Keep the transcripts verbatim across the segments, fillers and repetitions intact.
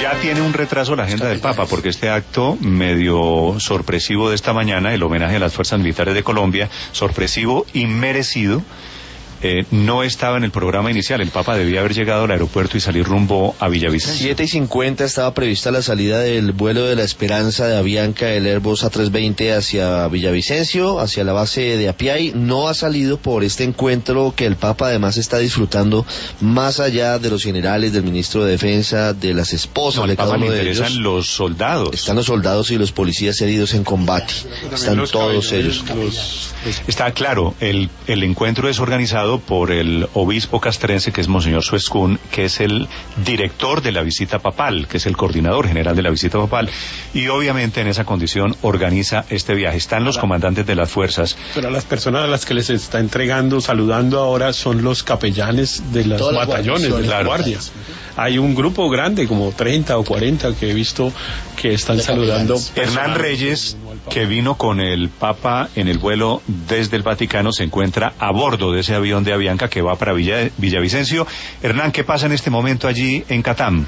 Ya tiene un retraso la agenda del Papa, porque este acto medio sorpresivo de esta mañana, el homenaje a las Fuerzas Militares de Colombia, sorpresivo y merecido, Eh, no estaba en el programa inicial. El Papa debía haber llegado al aeropuerto y salir rumbo a Villavicencio. siete y cincuenta estaba prevista la salida del vuelo de la Esperanza de Avianca, el Airbus A trescientos veinte hacia Villavicencio, hacia la base de Apiay. No ha salido por este encuentro que el Papa además está disfrutando, más allá de los generales, del ministro de Defensa, de las esposas no, de cada uno uno le de ellos. interesan los soldados. Están los soldados y los policías heridos en combate. Están los todos ellos. Los, los... Está claro, el, el encuentro es organizado por el obispo castrense, que es Monseñor Suescún, que es el director de la visita papal, que es el coordinador general de la visita papal, y obviamente en esa condición organiza este viaje. Están los comandantes de las fuerzas. Pero las personas a las que les está entregando, saludando ahora, son los capellanes de los Todas batallones, las de las claro. guardias. Hay un grupo grande, como treinta o cuarenta, que he visto que están de saludando. Hernán Reyes, que vino con el Papa en el vuelo desde el Vaticano, se encuentra a bordo de ese avión de Avianca que va para Villa, Villavicencio. Hernán, ¿qué pasa en este momento allí en Catam?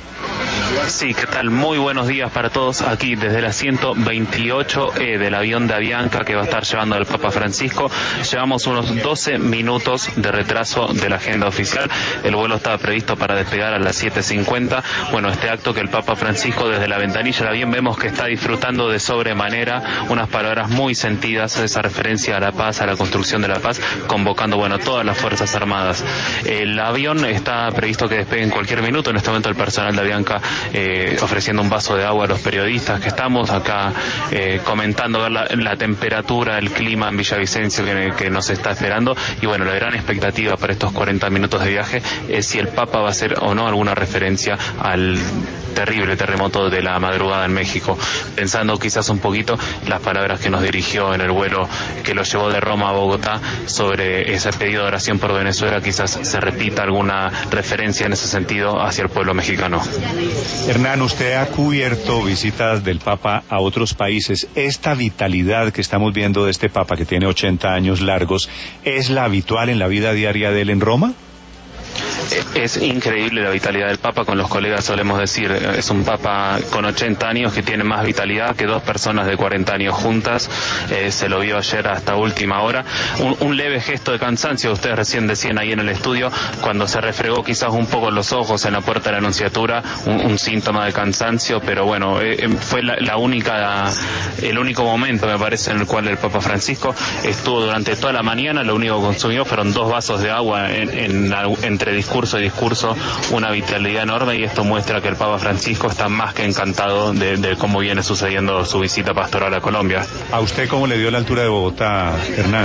Sí, ¿qué tal? Muy buenos días para todos aquí desde el ciento veintiocho E del avión de Avianca que va a estar llevando el Papa Francisco. Llevamos unos doce minutos de retraso de la agenda oficial. El vuelo estaba previsto para despegar a las siete cincuenta. Bueno, este acto que el Papa Francisco desde la ventanilla del avión vemos que está disfrutando de sobremanera, unas palabras muy sentidas, esa referencia a la paz, a la construcción de la paz, convocando, bueno, todas las Fuerzas Armadas. El avión está previsto que despegue en cualquier minuto. En este momento el personal de Avianca eh, ofreciendo un vaso de agua a los periodistas que estamos acá eh, comentando la, la temperatura, el clima en Villavicencio que, que nos está esperando. Y bueno, la gran expectativa para estos cuarenta minutos de viaje es si el Papa va a hacer o no alguna referencia al terrible terremoto de la madrugada en México, pensando quizás un poquito las palabras que nos dirigió en el vuelo que lo llevó de Roma a Bogotá sobre ese pedido de oración por Venezuela. Quizás se repita alguna referencia en ese sentido hacia el pueblo mexicano. Hernán, usted ha cubierto visitas del Papa a otros países. ¿Esta vitalidad que estamos viendo de este Papa, que tiene ochenta años largos, es la habitual en la vida diaria de él en Roma? Es increíble la vitalidad del Papa. Con los colegas solemos decir, es un Papa con ochenta años que tiene más vitalidad que dos personas de cuarenta años juntas. Eh, se lo vio ayer hasta última hora. Un, un leve gesto de cansancio, ustedes recién decían ahí en el estudio, cuando se refregó quizás un poco los ojos en la puerta de la Anunciatura, un, un síntoma de cansancio, pero bueno, eh, fue la, la única, el único momento, me parece, en el cual el Papa Francisco estuvo durante toda la mañana. Lo único que consumió fueron dos vasos de agua en, en, entre discurso y discurso, una vitalidad enorme, y esto muestra que el Papa Francisco está más que encantado de, de cómo viene sucediendo su visita pastoral a Colombia. ¿A usted cómo le dio la altura de Bogotá, Hernán?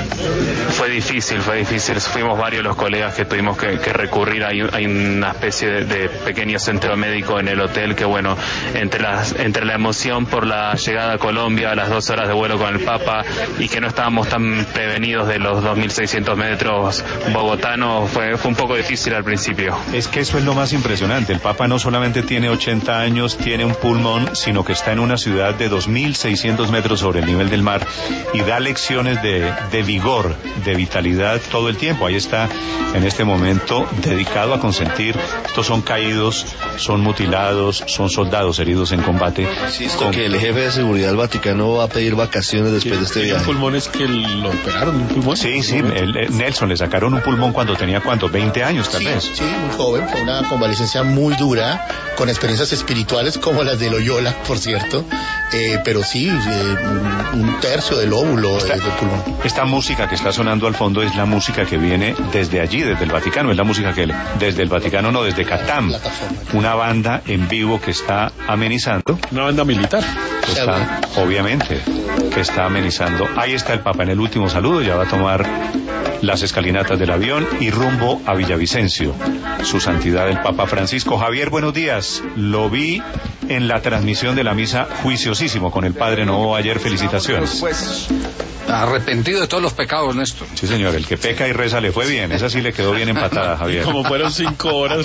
Fue difícil, fue difícil. Fuimos varios los colegas que tuvimos que, que recurrir. Hay, hay una especie de, de pequeño centro médico en el hotel que, bueno, entre, las, entre la emoción por la llegada a Colombia, las dos horas de vuelo con el Papa, y que no estábamos tan prevenidos de los dos mil seiscientos metros bogotanos, fue, fue un poco difícil al principio. Es que eso es lo más impresionante. El Papa no solamente tiene ochenta años, tiene un pulmón, sino que está en una ciudad de dos mil seiscientos metros sobre el nivel del mar y da lecciones de, de vigor, de vitalidad todo el tiempo. Ahí está en este momento dedicado a consentir. Estos son caídos, son mutilados, son soldados heridos en combate. Insisto con... que el jefe de seguridad del Vaticano va a pedir vacaciones después sí, de este viaje. Pulmones que lo operaron, un pulmón. Sí, sí, el, el Nelson le sacaron un pulmón cuando tenía, ¿cuánto? veinte años tal sí, vez. Sí, muy joven, fue una convalecencia muy dura, con experiencias espirituales como las de Loyola, por cierto, eh, pero sí, eh, un tercio del óvulo esta, eh, del pulmón. Esta música que está sonando al fondo es la música que viene desde allí, desde el Vaticano, es la música que desde el Vaticano, no, desde Catam, una banda en vivo que está amenizando. Una banda militar. Está, obviamente, que está amenizando. Ahí está el Papa en el último saludo, ya va a tomar las escalinatas del avión y rumbo a Villavicencio. Su Santidad el Papa Francisco. Javier, buenos días. Lo vi en la transmisión de la misa juiciosísimo con el Padre Novo ayer. Felicitaciones. Pues arrepentido de todos los pecados, Néstor. Sí, señor, el que peca y reza le fue bien. Esa sí le quedó bien empatada, Javier. Como fueron cinco horas